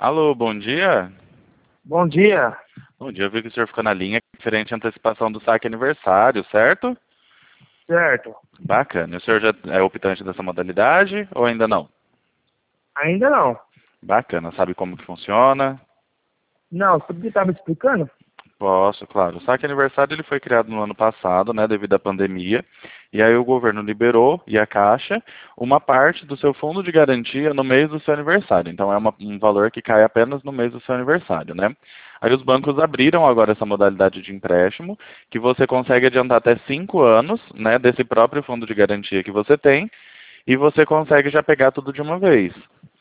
Alô, bom dia. Bom dia. Bom dia, eu vi que o senhor ficou na linha referente à antecipação do saque aniversário, certo? Certo. Bacana. E o senhor já é optante dessa modalidade ou ainda não? Ainda não. Bacana. Sabe como que funciona? Não, você estava me explicando? Posso, claro. O saque aniversário ele foi criado no ano passado, né, devido à pandemia, e aí o governo liberou, e a Caixa, uma parte do seu fundo de garantia no mês do seu aniversário. Então é um valor que cai apenas no mês do seu aniversário, né? Aí os bancos abriram agora essa modalidade de empréstimo, que você consegue adiantar até 5 anos, né, desse próprio fundo de garantia que você tem, e você consegue já pegar tudo de uma vez.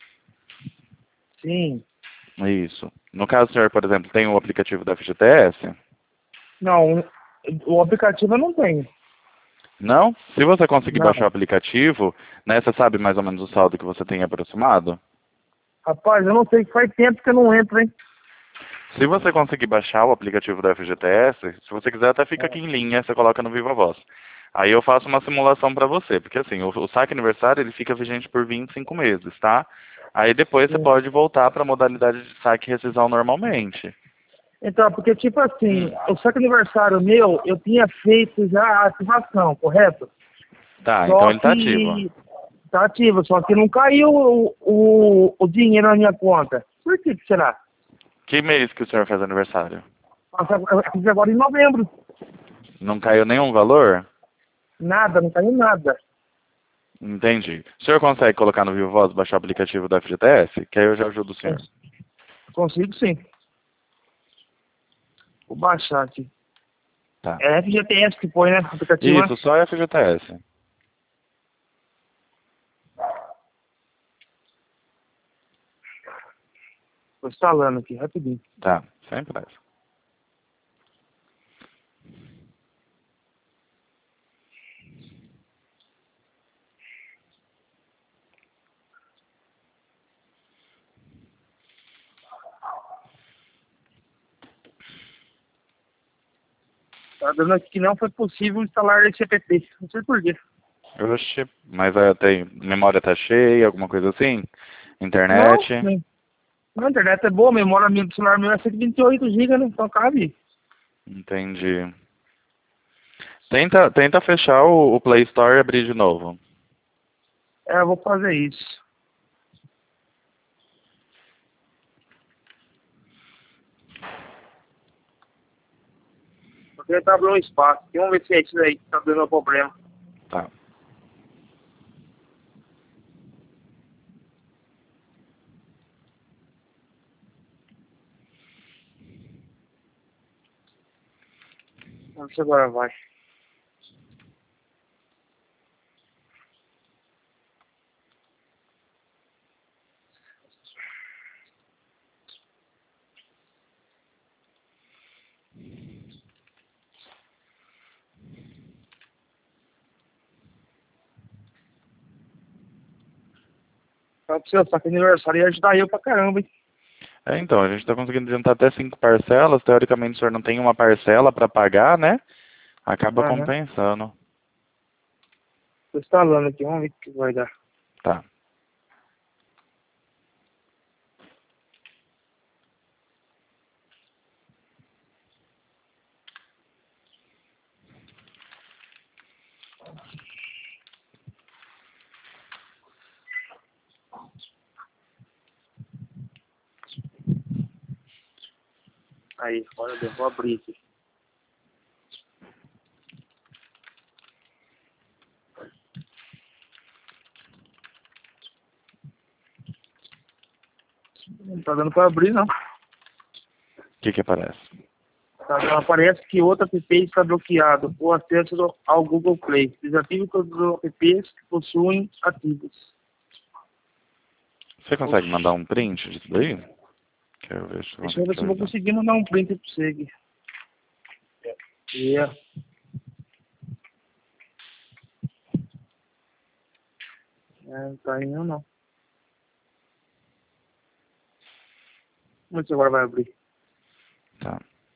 Sim. Isso. No caso, o senhor, por exemplo, tem o aplicativo da FGTS? Não, o aplicativo eu não tenho. Não? Se você conseguir baixar o Não. aplicativo, né, você sabe mais ou menos o saldo que você tem aproximado? Rapaz, eu não sei, faz tempo que eu não entro, hein? Se você conseguir baixar o aplicativo da FGTS, se você quiser até fica aqui É. em linha, você coloca no Viva Voz. Aí eu faço uma simulação para você, porque assim, o saque aniversário ele fica vigente por 25 meses, tá? Aí depois você Sim. pode voltar para a modalidade de saque e rescisão normalmente. Então, porque tipo Hum. assim, o saque aniversário meu, eu tinha feito já a ativação, correto? Tá, então Só ele tá ativo. que tá ativo, só que não caiu o dinheiro na minha conta. Por que será? Que mês que o senhor faz aniversário? Eu fiz agora em novembro. Não caiu nenhum valor? Nada, não caiu nada. Entendi. O senhor consegue colocar no Vivo Voz, baixar o aplicativo da FGTS? Que aí eu já ajudo o senhor. Consigo sim. Vou baixar aqui. Tá. É FGTS que põe, né? Aplicativo, né? Isso, só FGTS. Tô instalando aqui, rapidinho. Tá, sem pressa. Tá dando aqui que não foi possível instalar esse app. Não sei por quê. Oxe, mas tem memória tá cheia, alguma coisa assim? Não, Internet? nem. A internet é boa, a memória minha do celular meu é 128 GB, né? Então cabe. Entendi. Tenta fechar o Play Store e abrir de novo. É, eu vou fazer isso. Porque tá abrindo um espaço. Vamos ver se é isso aí que tá dando problema. Tá. Vamos ver se agora vai. Só pra você, só que aniversário ia ajudar eu pra caramba, hein? Então, a gente tá conseguindo adiantar até 5 parcelas. Teoricamente, o senhor não tem uma parcela para pagar, né? Acaba Aham. compensando. Tô instalando aqui, vamos ver o que vai dar. Tá. Aí, olha, eu vou abrir aqui. Não tá dando pra abrir, não. O que que aparece? Tá, aparece que outro app está bloqueado. O acesso ao Google Play. Desative todos os apps que possuem ativos. Você consegue mandar Oxi. um print disso daí? Quero ver se eu Deixa eu consigo ver te se eu vou ajudar. conseguir mandar um print pra você aqui. Yeah. Não tá indo, não. Vamos ver se agora vai abrir. Tá.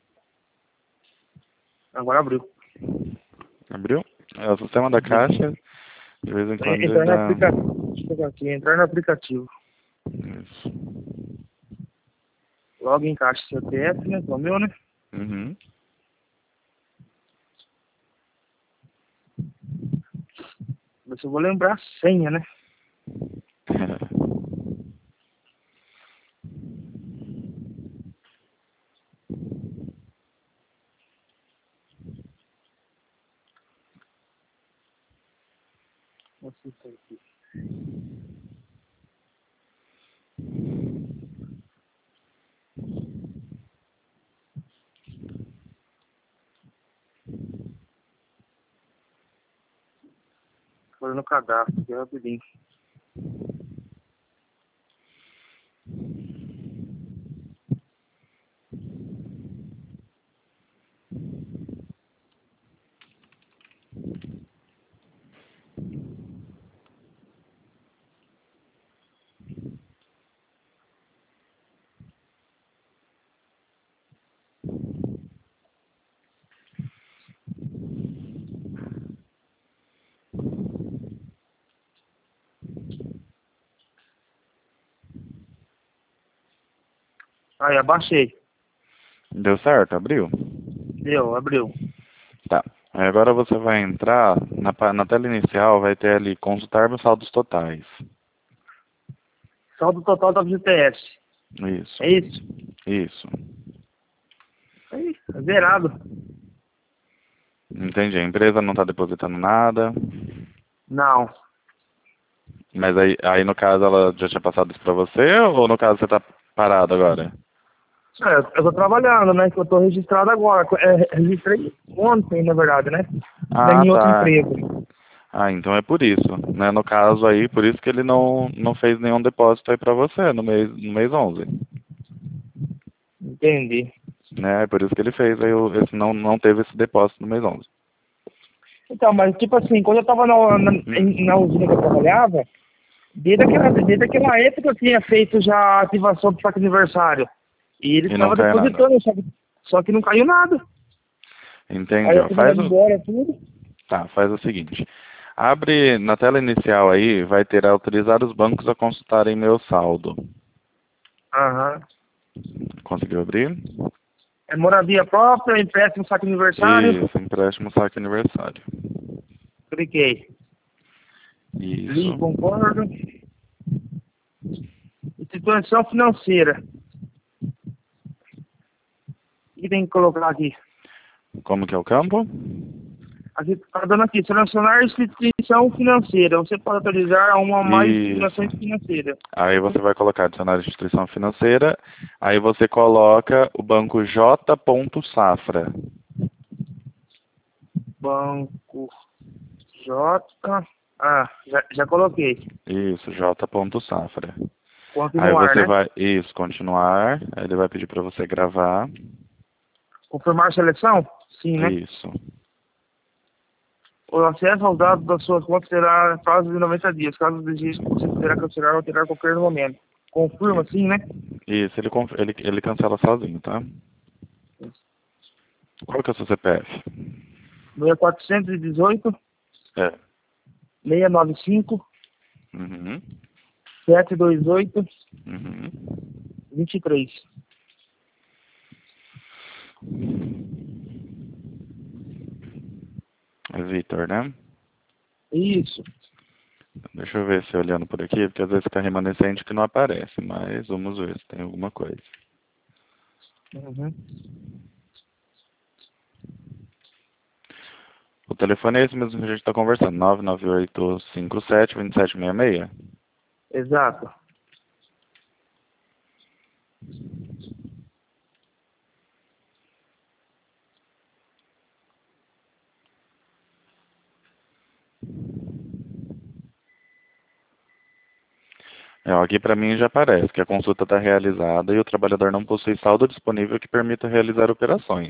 Agora abriu. Abriu? É o sistema da Abriu. caixa. De vez em quando ele Entrar no dá. aplicativo. Deixa eu pegar aqui. Entrar no aplicativo. Isso. Logo em caixa CPF, né? O meu, né? Uhum. Ver se eu vou lembrar a senha, né? Nossa, isso aqui. Foi no cadastro, aqui rapidinho. Aí, abaixei. Deu certo? Abriu? Deu, abriu. Tá. Aí agora você vai entrar, na tela inicial vai ter ali, consultar meus saldos totais. Saldo total da FGTS. Isso. É isso? Isso. Aí, tá zerado. Entendi. A empresa não está depositando nada, Não. mas aí no caso ela já tinha passado isso para você ou no caso você está parado agora? Eu tô trabalhando, né? Que eu tô registrado agora. Registrei ontem, na verdade, né? Ah, Em outro tá. emprego. Ah, então é por isso, né? No caso aí, por isso que ele não fez nenhum depósito aí para você no mês 11, Entendi. né? É por isso que ele fez aí, não teve esse depósito no mês 11. Então, mas tipo assim, quando eu tava na usina que eu trabalhava, desde aquela época eu tinha feito já a ativação do saque aniversário. E ele E não estava cai nada. depositando, só que não caiu nada. Aí Entendi, eu ó. fui mandando embora tudo. Faz o seguinte. Abre na tela inicial aí, vai ter autorizar os bancos a consultarem meu saldo. Aham. Conseguiu abrir? É moradia própria, empréstimo, saque aniversário. Isso, empréstimo saque aniversário. Cliquei. Isso. Li, concordo. Instituição financeira. O que tem que colocar aqui? Como que é o campo? Aqui está dando aqui, selecionar instituição financeira. Você pode autorizar uma ou mais Isso. instituições financeiras. Aí você vai colocar adicionar instituição financeira. Aí você coloca o banco J. Safra. Banco J. Ah, já coloquei. Isso, J. Safra. Aí Continuar, você né? vai, isso, continuar. Aí ele vai pedir para você gravar. Confirmar a seleção? Sim, né? Isso. O acesso aos dados da sua conta será prazo de 90 dias. Caso deseje, você poderá cancelar ou alterar a qualquer momento. Confirma, sim, né? Isso, ele cancela sozinho, tá? Qual que é o seu CPF? 6418 É. 695 Uhum. 728 Uhum. 23. É Vitor, né? Isso. Deixa eu ver se olhando por aqui, porque às vezes fica remanescente que não aparece, mas vamos ver se tem alguma coisa. Uhum. O telefone é esse mesmo que a gente está conversando, 99857-2766. Exato. Aqui para mim já aparece que a consulta está realizada e o trabalhador não possui saldo disponível que permita realizar operações.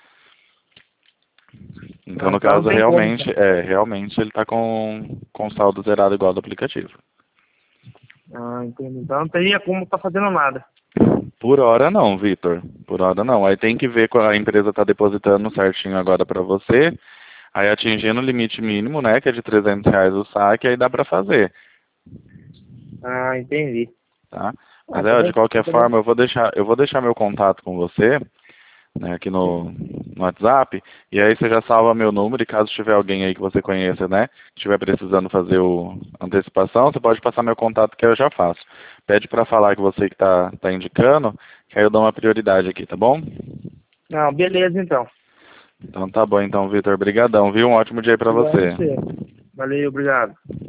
Então, no Então não caso, tem como, então. realmente ele está com saldo zerado igual do aplicativo. Ah, entendi. Então não teria como tá fazendo nada. Por hora não, Vitor. Por hora não. Aí tem que ver qual a empresa está depositando certinho agora para você. Aí atingindo o limite mínimo, né, que é de R$ 300 o saque, aí dá para fazer, Ah, entendi. tá? Mas de qualquer forma, eu vou deixar meu contato com você, né, aqui no WhatsApp, e aí você já salva meu número, e caso tiver alguém aí que você conheça, né, que estiver precisando fazer antecipação, você pode passar meu contato que eu já faço. Pede para falar que você que tá indicando, que aí eu dou uma prioridade aqui, tá bom? Não, beleza então. Então tá bom, então, Vitor. Obrigadão, viu? Um ótimo dia para Obrigado a você. você. Valeu, obrigado.